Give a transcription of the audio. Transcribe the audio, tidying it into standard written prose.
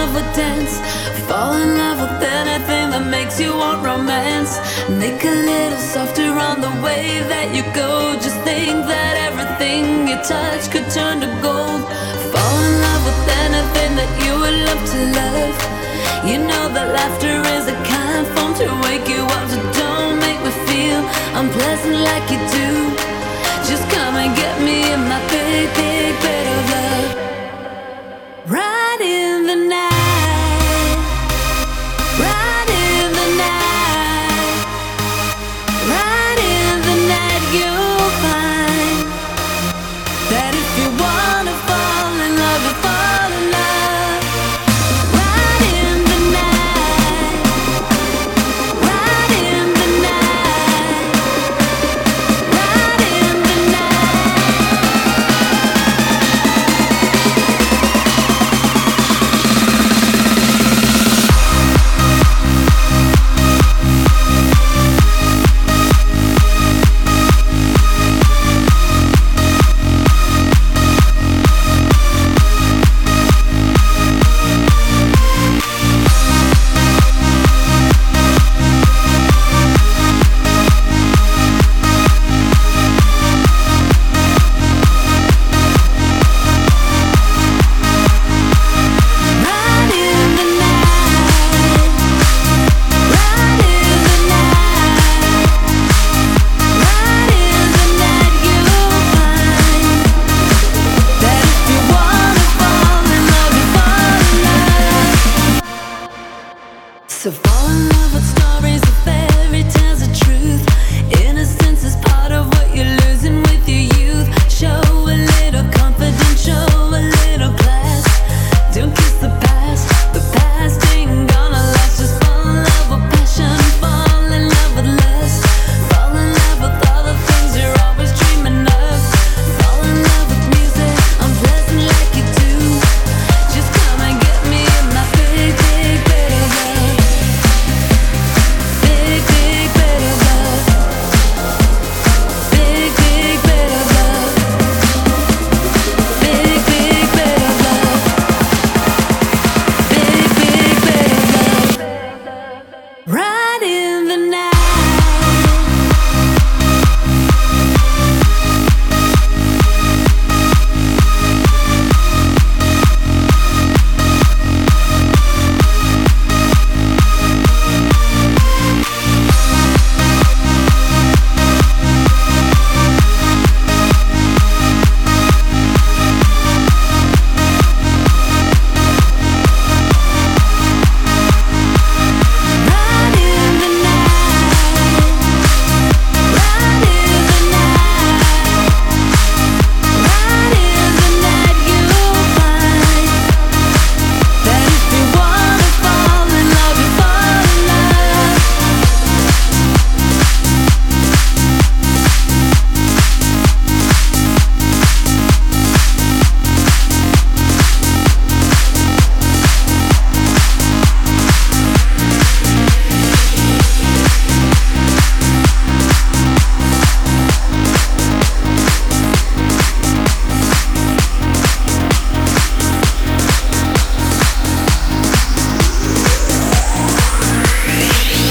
love with dance. Fall in love with anything that makes you want romance. Make a little softer on the way that you go. Just think that everything you touch could turn to gold. Fall in love with anything that you would love to love. You know that laughter is a kind form to wake you up. So don't make me feel unpleasant like you do. Just come and get me in my big, big bed